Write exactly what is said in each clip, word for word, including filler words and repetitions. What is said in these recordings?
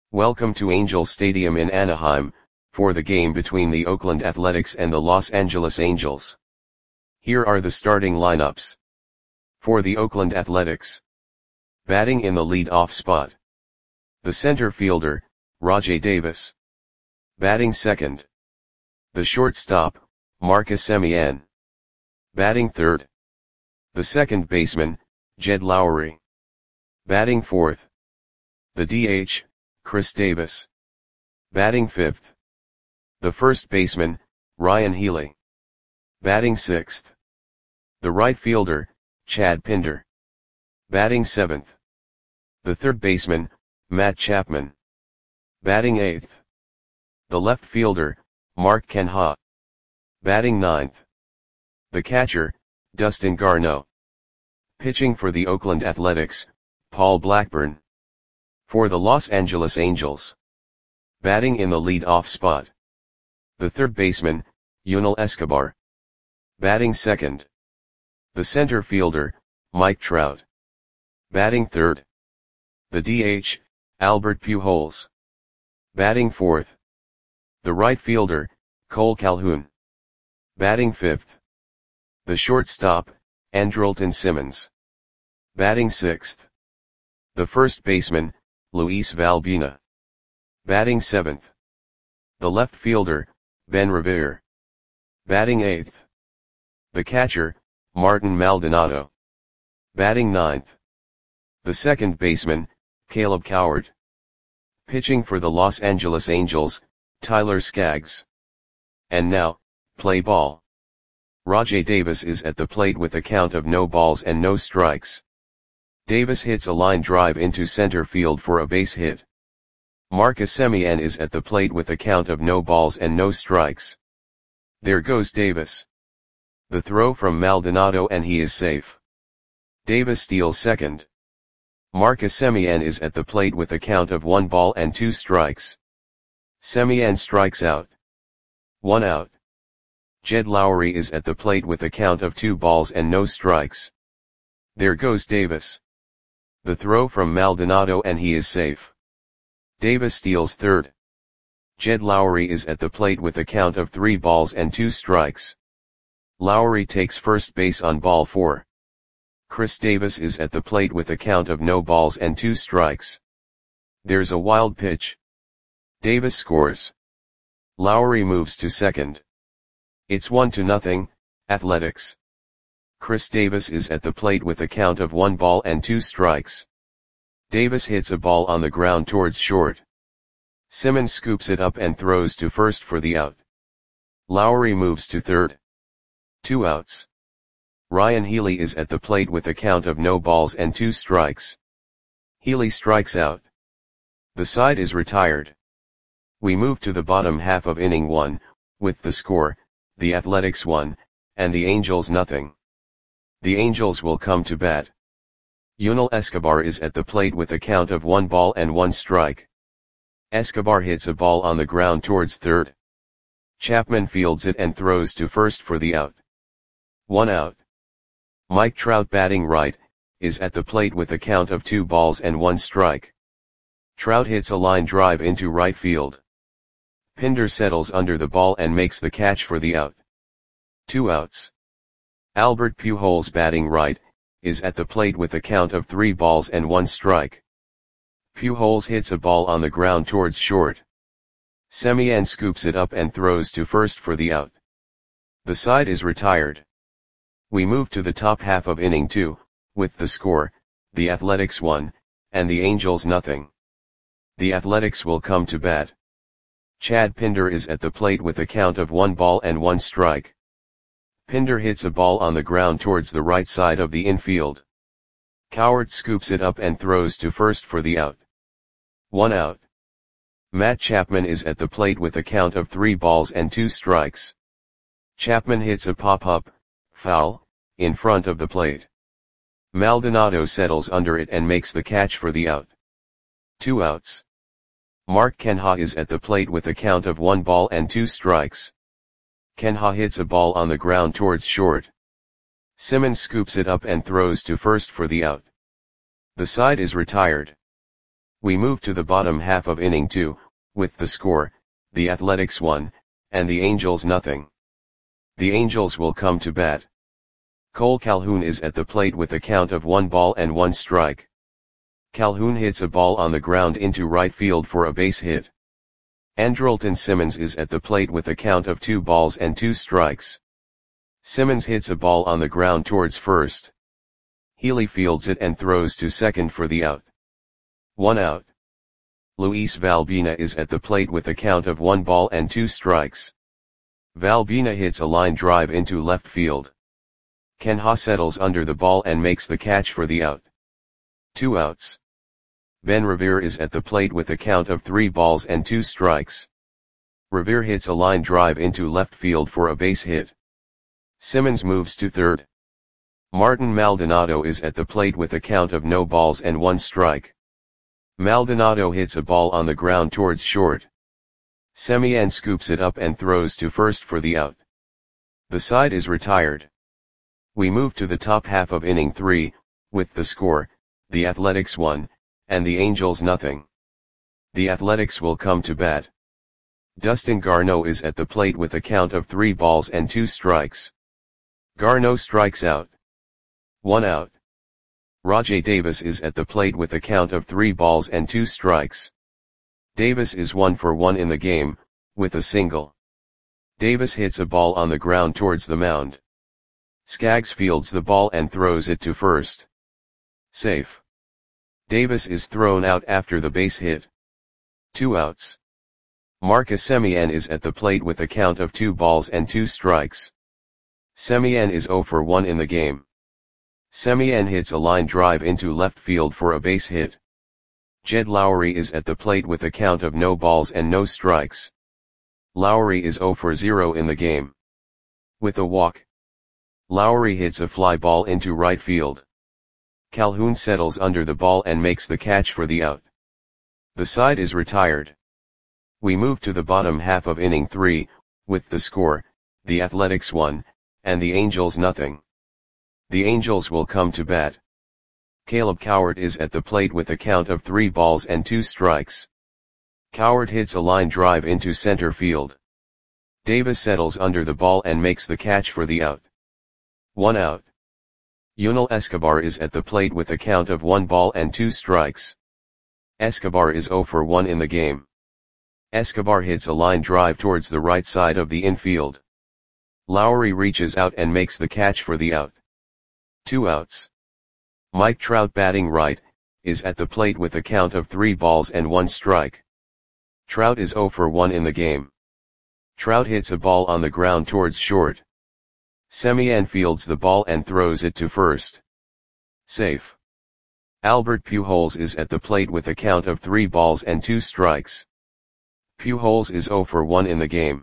Welcome to Angel Stadium in Anaheim, for the game between the Oakland Athletics and the Los Angeles Angels. Here are the starting lineups. For the Oakland Athletics. Batting in the lead-off spot. The center fielder, Rajai Davis. Batting second. The shortstop, Marcus Semien. Batting third. The second baseman, Jed Lowrie. Batting fourth. The D H, Chris Davis. Batting fifth. The first baseman, Ryan Healy. Batting sixth. The right fielder, Chad Pinder. Batting seventh. The third baseman, Matt Chapman. Batting eighth. The left fielder, Mark Canha. Batting ninth. The catcher, Dustin Garneau. Pitching for the Oakland Athletics, Paul Blackburn. For the Los Angeles Angels. Batting in the lead-off spot. The third baseman, Yunel Escobar. Batting second. The center fielder, Mike Trout. Batting third. The D H, Albert Pujols. Batting fourth. The right fielder, Cole Calhoun. Batting fifth. The shortstop, Andrelton Simmons. Batting sixth. The first baseman, Luis Valbuena. Batting seventh. The left fielder, Ben Revere. Batting eighth. The catcher, Martin Maldonado. Batting ninth. The second baseman, Caleb Coward. Pitching for the Los Angeles Angels, Tyler Skaggs. And now, play ball. Rajai Davis is at the plate with a count of no balls and no strikes. Davis hits a line drive into center field for a base hit. Marcus Semien is at the plate with a count of no balls and no strikes. There goes Davis. The throw from Maldonado and he is safe. Davis steals second. Marcus Semien is at the plate with a count of one ball and two strikes. Semien strikes out. One out. Jed Lowrie is at the plate with a count of two balls and no strikes. There goes Davis. The throw from Maldonado and he is safe. Davis steals third. Jed Lowrie is at the plate with a count of three balls and two strikes. Lowrie takes first base on ball four. Chris Davis is at the plate with a count of no balls and two strikes. There's a wild pitch. Davis scores. Lowrie moves to second. It's one to nothing, Athletics. Chris Davis is at the plate with a count of one ball and two strikes. Davis hits a ball on the ground towards short. Simmons scoops it up and throws to first for the out. Lowrie moves to third. Two outs. Ryan Healy is at the plate with a count of no balls and two strikes. Healy strikes out. The side is retired. We move to the bottom half of inning one, with the score, the Athletics one, and the Angels nothing. The Angels will come to bat. Yunel Escobar is at the plate with a count of one ball and one strike. Escobar hits a ball on the ground towards third. Chapman fields it and throws to first for the out. One out. Mike Trout, batting right, is at the plate with a count of two balls and one strike. Trout hits a line drive into right field. Pinder settles under the ball and makes the catch for the out. Two outs. Albert Pujols, batting right, is at the plate with a count of three balls and one strike. Pujols hits a ball on the ground towards short. Semien scoops it up and throws to first for the out. The side is retired. We move to the top half of inning two, with the score, the Athletics one, and the Angels nothing. The Athletics will come to bat. Chad Pinder is at the plate with a count of one ball and one strike. Pinder hits a ball on the ground towards the right side of the infield. Coward scoops it up and throws to first for the out. One out. Matt Chapman is at the plate with a count of three balls and two strikes. Chapman hits a pop-up, foul, in front of the plate. Maldonado settles under it and makes the catch for the out. Two outs. Mark Canha is at the plate with a count of one ball and two strikes. Canha hits a ball on the ground towards short. Simmons scoops it up and throws to first for the out. The side is retired. We move to the bottom half of inning two, with the score, the Athletics one, and the Angels nothing. The Angels will come to bat. Cole Calhoun is at the plate with a count of one ball and one strike. Calhoun hits a ball on the ground into right field for a base hit. Andrelton Simmons is at the plate with a count of two balls and two strikes. Simmons hits a ball on the ground towards first. Healy fields it and throws to second for the out. One out. Luis Valbina is at the plate with a count of one ball and two strikes. Valbina hits a line drive into left field. Ken Ha settles under the ball and makes the catch for the out. Two outs. Ben Revere is at the plate with a count of three balls and two strikes. Revere hits a line drive into left field for a base hit. Simmons moves to third. Martin Maldonado is at the plate with a count of no balls and one strike. Maldonado hits a ball on the ground towards short. Semien scoops it up and throws to first for the out. The side is retired. We move to the top half of inning three, with the score, the Athletics one, and the Angels nothing. The Athletics will come to bat. Dustin Garneau is at the plate with a count of three balls and two strikes. Garneau strikes out. One out. Rajai Davis is at the plate with a count of three balls and two strikes. Davis is one for one in the game, with a single. Davis hits a ball on the ground towards the mound. Skaggs fields the ball and throws it to first. Safe. Davis is thrown out after the base hit. Two outs. Marcus Semien is at the plate with a count of two balls and two strikes. Semien is zero for one in the game. Semien hits a line drive into left field for a base hit. Jed Lowry is at the plate with a count of no balls and no strikes. Lowry is zero for zero in the game. With a walk, Lowry hits a fly ball into right field. Calhoun settles under the ball and makes the catch for the out. The side is retired. We move to the bottom half of inning three, with the score, the Athletics one, and the Angels nothing. The Angels will come to bat. Caleb Cowart is at the plate with a count of three balls and two strikes. Cowart hits a line drive into center field. Davis settles under the ball and makes the catch for the out. One out. Yunel Escobar is at the plate with a count of one ball and two strikes. Escobar is zero for one in the game. Escobar hits a line drive towards the right side of the infield. Lowry reaches out and makes the catch for the out. Two outs. Mike Trout, batting right, is at the plate with a count of three balls and one strike. Trout is zero for one in the game. Trout hits a ball on the ground towards short. Semien fields the ball and throws it to first. Safe. Albert Pujols is at the plate with a count of three balls and two strikes. Pujols is zero for one in the game.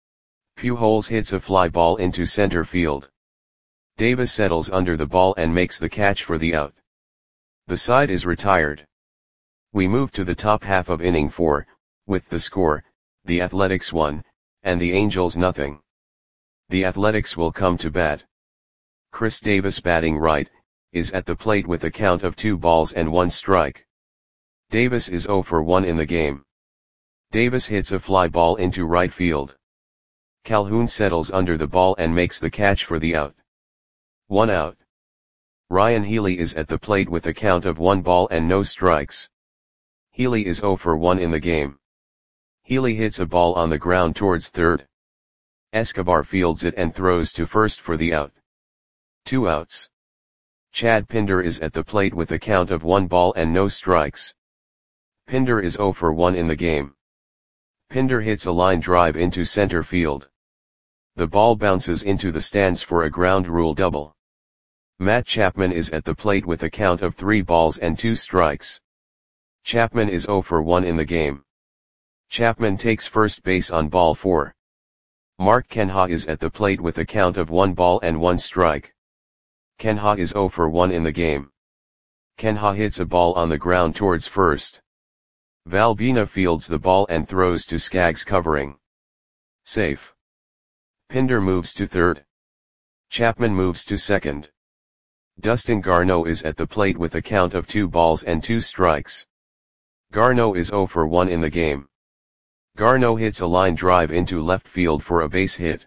Pujols hits a fly ball into center field. Davis settles under the ball and makes the catch for the out. The side is retired. We move to the top half of inning four, with the score, the Athletics one, and the Angels nothing. The Athletics will come to bat. Chris Davis, batting right, is at the plate with a count of two balls and one strike. Davis is zero for one in the game. Davis hits a fly ball into right field. Calhoun settles under the ball and makes the catch for the out. One out. Ryan Healy is at the plate with a count of one ball and no strikes. Healy is zero for one in the game. Healy hits a ball on the ground towards third. Escobar fields it and throws to first for the out. Two outs. Chad Pinder is at the plate with a count of one ball and no strikes. Pinder is zero for one in the game. Pinder hits a line drive into center field. The ball bounces into the stands for a ground rule double. Matt Chapman is at the plate with a count of three balls and two strikes. Chapman is zero for one in the game. Chapman takes first base on ball four. Mark Canha is at the plate with a count of one ball and one strike. Canha is zero for one in the game. Canha hits a ball on the ground towards first. Valbina fields the ball and throws to Skaggs, covering. Safe. Pinder moves to third. Chapman moves to second. Dustin Garneau is at the plate with a count of two balls and two strikes. Garneau is zero for one in the game. Garneau hits a line drive into left field for a base hit.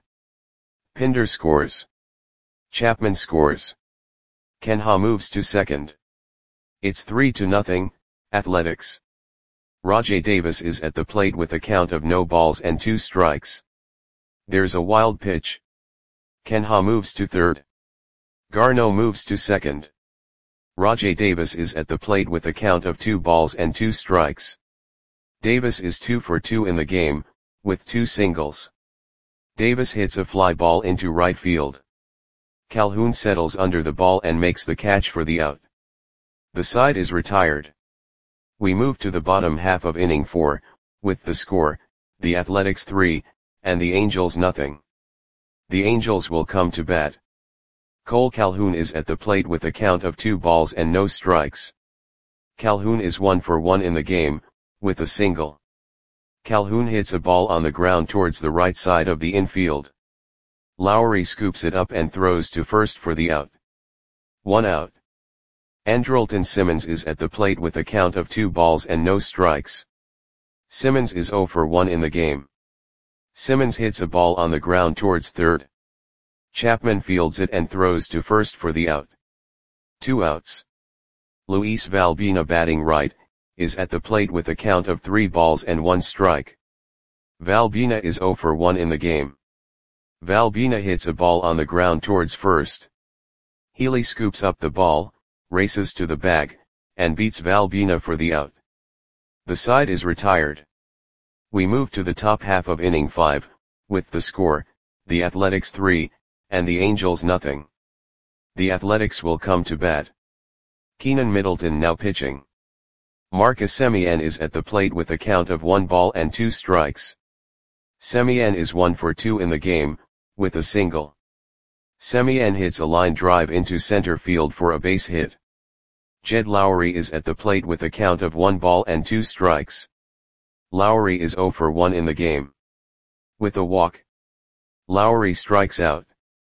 Pinder scores. Chapman scores. Kenha moves to second. It's three to nothing, Athletics. Rajai Davis is at the plate with a count of no balls and two strikes. There's a wild pitch. Kenha moves to third. Garneau moves to second. Rajai Davis is at the plate with a count of two balls and two strikes. Davis is two for two in the game, with two singles. Davis hits a fly ball into right field. Calhoun settles under the ball and makes the catch for the out. The side is retired. We move to the bottom half of inning four, with the score, the Athletics three, and the Angels nothing. The Angels will come to bat. Cole Calhoun is at the plate with a count of two balls and no strikes. Calhoun is one for one in the game, with a single. Calhoun hits a ball on the ground towards the right side of the infield. Lowry scoops it up and throws to first for the out. One out. Andrelton Simmons is at the plate with a count of two balls and no strikes. Simmons is zero for one in the game. Simmons hits a ball on the ground towards third. Chapman fields it and throws to first for the out. Two outs. Luis Valbuena, batting right, is at the plate with a count of three balls and one strike. Valbuena is zero for one in the game. Valbuena hits a ball on the ground towards first. Healy scoops up the ball, races to the bag, and beats Valbuena for the out. The side is retired. We move to the top half of inning five, with the score, the Athletics three, and the Angels nothing. The Athletics will come to bat. Keenan Middleton now pitching. Marcus Semien is at the plate with a count of one ball and two strikes. Semien is one for two in the game, with a single. Semien hits a line drive into center field for a base hit. Jed Lowry is at the plate with a count of one ball and two strikes. Lowry is zero for one in the game. With a walk. Lowry strikes out.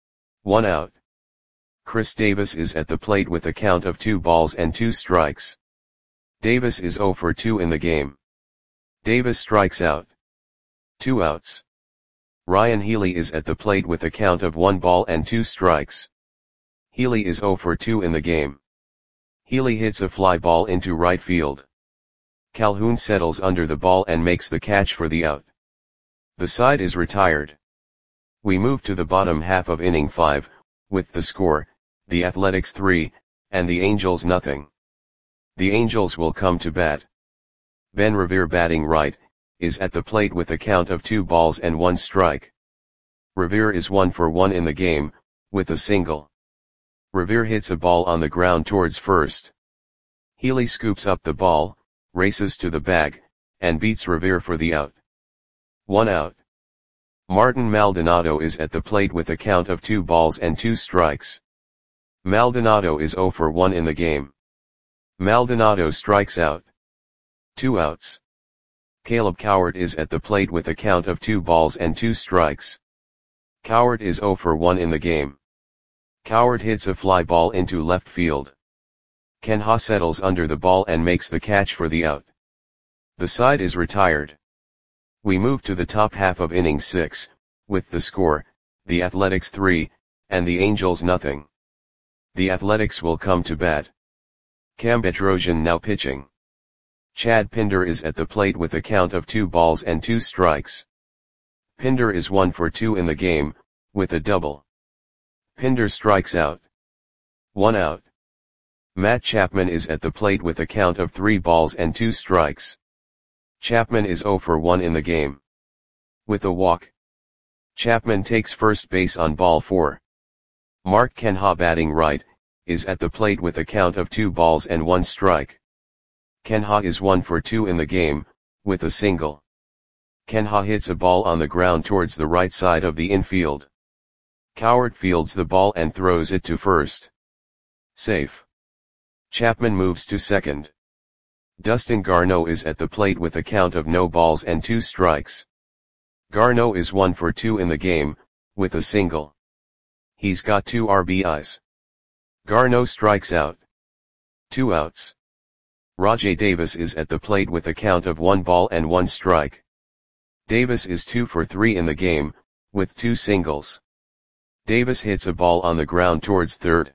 One out. Chris Davis is at the plate with a count of two balls and two strikes. Davis is zero for two in the game. Davis strikes out. Two outs. Ryan Healy is at the plate with a count of one ball and two strikes. Healy is zero for two in the game. Healy hits a fly ball into right field. Calhoun settles under the ball and makes the catch for the out. The side is retired. We move to the bottom half of inning five, with the score, the Athletics three, and the Angels nothing. The Angels will come to bat. Ben Revere, batting right, is at the plate with a count of two balls and one strike. Revere is one for one in the game, with a single. Revere hits a ball on the ground towards first. Healy scoops up the ball, races to the bag, and beats Revere for the out. One out. Martin Maldonado is at the plate with a count of two balls and two strikes. Maldonado is zero for one in the game. Maldonado strikes out. Two outs. Caleb Cowart is at the plate with a count of two balls and two strikes. Cowart is zero for one in the game. Cowart hits a fly ball into left field. Kenha settles under the ball and makes the catch for the out. The side is retired. We move to the top half of inning six, with the score, the Athletics three, and the Angels nothing. The Athletics will come to bat. Cam Bedrosian now pitching. Chad Pinder is at the plate with a count of two balls and two strikes. Pinder is one for two in the game, with a double. Pinder strikes out. One out. Matt Chapman is at the plate with a count of three balls and two strikes. Chapman is zero for one in the game. With a walk. Chapman takes first base on ball four. Mark Kenha, batting right, is at the plate with a count of two balls and one strike. Kenha is one for two in the game, with a single. Kenha hits a ball on the ground towards the right side of the infield. Cowart fields the ball and throws it to first. Safe. Chapman moves to second. Dustin Garneau is at the plate with a count of no balls and two strikes. Garneau is one for two in the game, with a single. He's got two R B Is. Garneau strikes out. Two outs. Rajay Davis is at the plate with a count of one ball and one strike. Davis is two for three in the game, with two singles. Davis hits a ball on the ground towards third.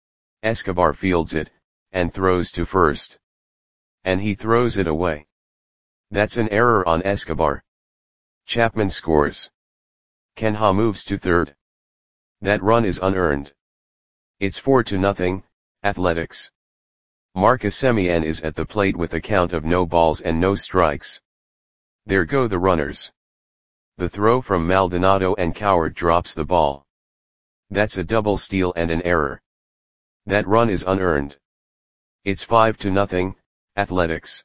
Escobar fields it, and throws to first. And he throws it away. That's an error on Escobar. Chapman scores. Kenha moves to third. That run is unearned. It's four to nothing, Athletics. Marcus Semien is at the plate with a count of no balls and no strikes. There go the runners. The throw from Maldonado and Coward drops the ball. That's a double steal and an error. That run is unearned. It's five to nothing, Athletics.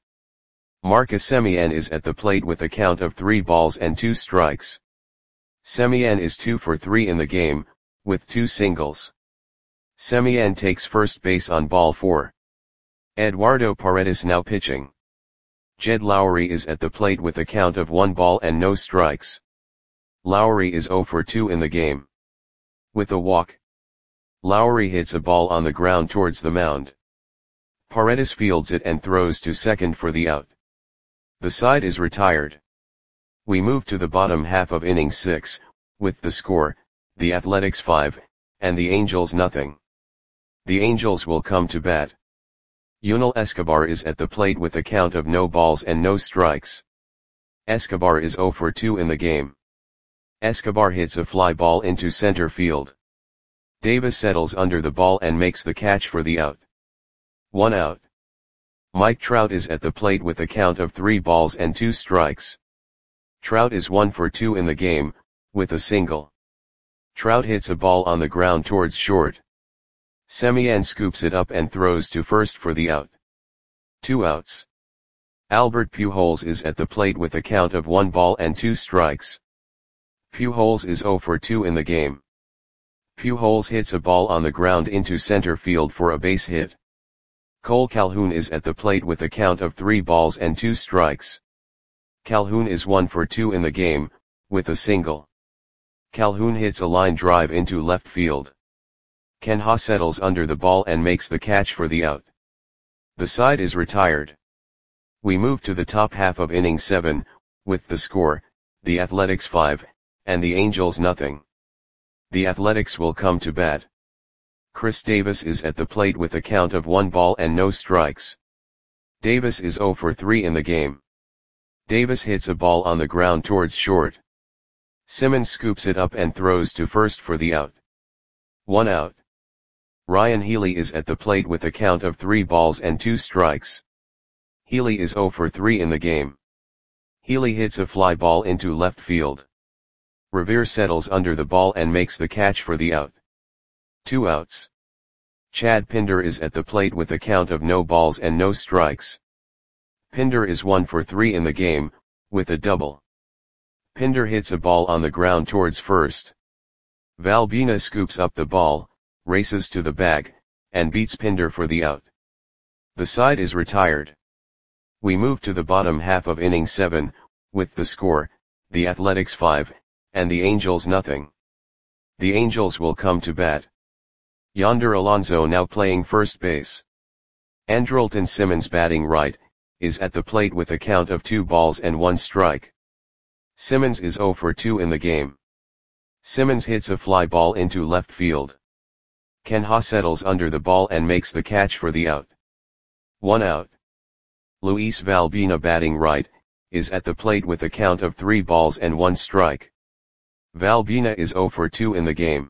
Marcus Semien is at the plate with a count of three balls and two strikes. Semien is two for three in the game, with two singles. Semien takes first base on ball four. Eduardo Paredes now pitching. Jed Lowry is at the plate with a count of one ball and no strikes. Lowry is zero for two in the game. With a walk. Lowry hits a ball on the ground towards the mound. Paredes fields it and throws to second for the out. The side is retired. We move to the bottom half of inning six, with the score, the Athletics five, and the Angels nothing. The Angels will come to bat. Yunel Escobar is at the plate with a count of no balls and no strikes. Escobar is zero for two in the game. Escobar hits a fly ball into center field. Davis settles under the ball and makes the catch for the out. One out. Mike Trout is at the plate with a count of three balls and two strikes. Trout is one for two in the game, with a single. Trout hits a ball on the ground towards short. Semien scoops it up and throws to first for the out. Two outs. Albert Pujols is at the plate with a count of one ball and two strikes. Pujols is zero for two in the game. Pujols hits a ball on the ground into center field for a base hit. Cole Calhoun is at the plate with a count of three balls and two strikes. Calhoun is one for two in the game, with a single. Calhoun hits a line drive into left field. Kenha settles under the ball and makes the catch for the out. The side is retired. We move to the top half of inning seven, with the score, the Athletics five, and the Angels nothing. The Athletics will come to bat. Chris Davis is at the plate with a count of one ball and no strikes. Davis is zero for three in the game. Davis hits a ball on the ground towards short. Simmons scoops it up and throws to first for the out. One out. Ryan Healy is at the plate with a count of three balls and two strikes. Healy is zero for three in the game. Healy hits a fly ball into left field. Revere settles under the ball and makes the catch for the out. Two outs. Chad Pinder is at the plate with a count of no balls and no strikes. Pinder is one for three in the game, with a double. Pinder hits a ball on the ground towards first. Valbuena scoops up the ball, races to the bag, and beats Pinder for the out. The side is retired. We move to the bottom half of inning seven, with the score, the Athletics five, and the Angels nothing. The Angels will come to bat. Yonder Alonso now playing first base. Andrelton Simmons batting right, is at the plate with a count of two balls and one strike. Simmons is zero for two in the game. Simmons hits a fly ball into left field. Kenha settles under the ball and makes the catch for the out. One out. Luis Valbuena batting right, is at the plate with a count of three balls and one strike. Valbuena is zero for two in the game.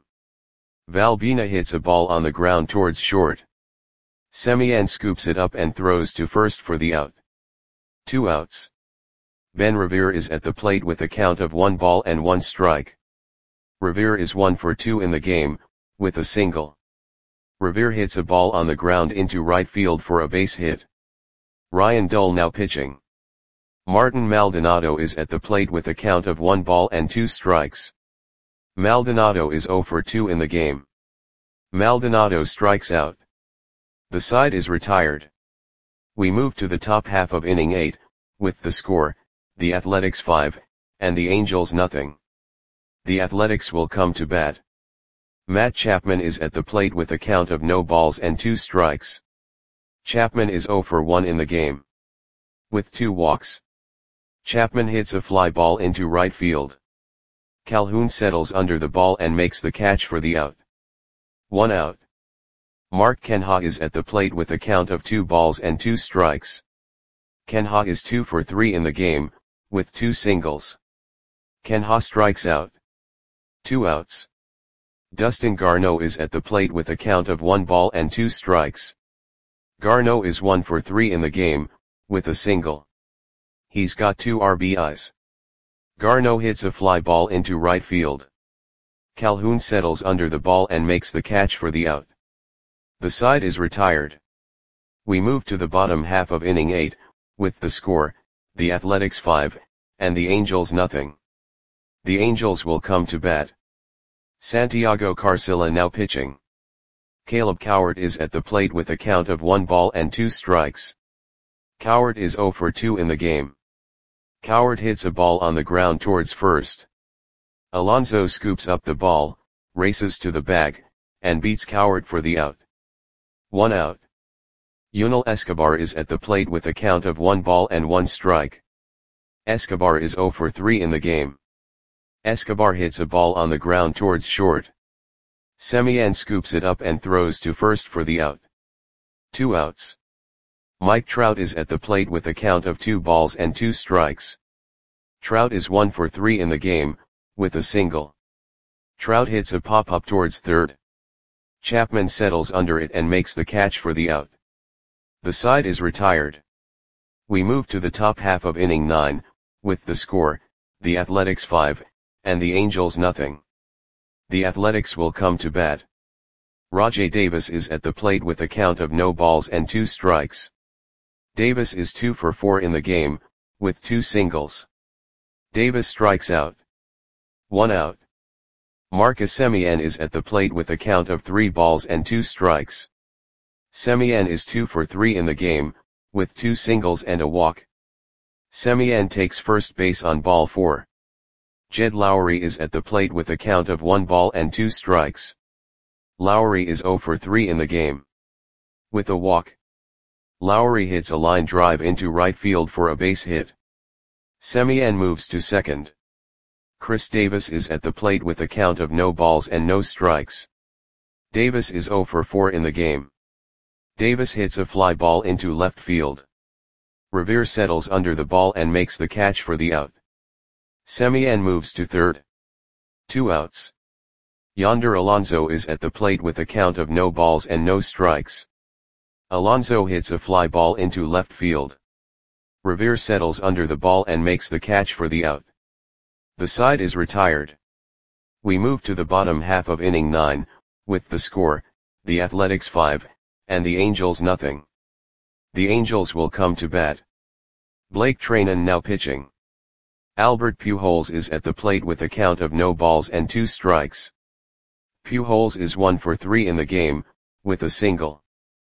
Valbuena hits a ball on the ground towards short. Semien scoops it up and throws to first for the out. Two outs. Ben Revere is at the plate with a count of one ball and one strike. Revere is one for two in the game, with a single. Revere hits a ball on the ground into right field for a base hit. Ryan Dull now pitching. Martin Maldonado is at the plate with a count of one ball and two strikes. Maldonado is zero for two in the game. Maldonado strikes out. The side is retired. We move to the top half of inning eight, with the score, the Athletics five, and the Angels nothing. The Athletics will come to bat. Matt Chapman is at the plate with a count of no balls and two strikes. Chapman is zero for one in the game. With two walks. Chapman hits a fly ball into right field. Calhoun settles under the ball and makes the catch for the out. One out. Mark Canha is at the plate with a count of two balls and two strikes. Canha is two for three in the game, with two singles. Canha strikes out. Two outs. Dustin Garneau is at the plate with a count of one ball and two strikes. Garneau is one for three in the game, with a single. He's got two R B Is. Garneau hits a fly ball into right field. Calhoun settles under the ball and makes the catch for the out. The side is retired. We move to the bottom half of inning eight, with the score, the Athletics five, and the Angels nothing. The Angels will come to bat. Santiago Carcilla now pitching. Caleb Cowart is at the plate with a count of one ball and two strikes. Cowart is zero for two in the game. Cowart hits a ball on the ground towards first. Alonso scoops up the ball, races to the bag, and beats Cowart for the out. One out. Yunel Escobar is at the plate with a count of one ball and one strike. Escobar is zero for three in the game. Escobar hits a ball on the ground towards short. Semien scoops it up and throws to first for the out. Two outs. Mike Trout is at the plate with a count of two balls and two strikes. Trout is one for three in the game, with a single. Trout hits a pop-up towards third. Chapman settles under it and makes the catch for the out. The side is retired. We move to the top half of inning nine, with the score, the Athletics five, and the Angels nothing. The Athletics will come to bat. Rajai Davis is at the plate with a count of no balls and two strikes. Davis is two for four in the game, with two singles. Davis strikes out. One out. Marcus Semien is at the plate with a count of three balls and two strikes. Semien is two for three in the game, with two singles and a walk. Semien takes first base on ball four. Jed Lowry is at the plate with a count of one ball and two strikes. Lowry is zero for three in the game. With a walk. Lowry hits a line drive into right field for a base hit. Semien moves to second. Chris Davis is at the plate with a count of no balls and no strikes. Davis is zero for four in the game. Davis hits a fly ball into left field. Revere settles under the ball and makes the catch for the out. Semien moves to third. Two outs. Yonder Alonso is at the plate with a count of no balls and no strikes. Alonso hits a fly ball into left field. Revere settles under the ball and makes the catch for the out. The side is retired. We move to the bottom half of inning nine, with the score, the Athletics five, and the Angels nothing. The Angels will come to bat. Blake Treinen now pitching. Albert Pujols is at the plate with a count of no balls and two strikes. Pujols is one for three in the game, with a single.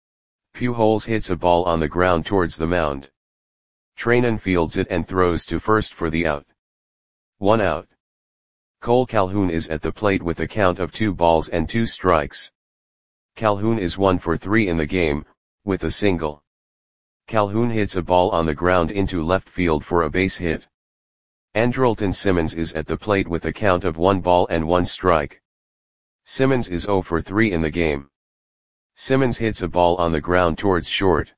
Pujols hits a ball on the ground towards the mound. Treinen fields it and throws to first for the out. One out. Cole Calhoun is at the plate with a count of two balls and two strikes. Calhoun is one for three in the game, with a single. Calhoun hits a ball on the ground into left field for a base hit. Andrelton Simmons is at the plate with a count of one ball and one strike. Simmons is zero for three in the game. Simmons hits a ball on the ground towards short.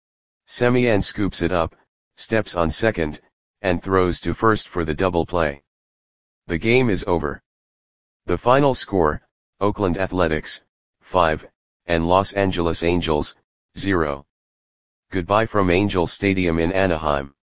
Semien scoops it up, steps on second, and throws to first for the double play. The game is over. The final score, Oakland Athletics, five, and Los Angeles Angels, zero. Goodbye from Angel Stadium in Anaheim.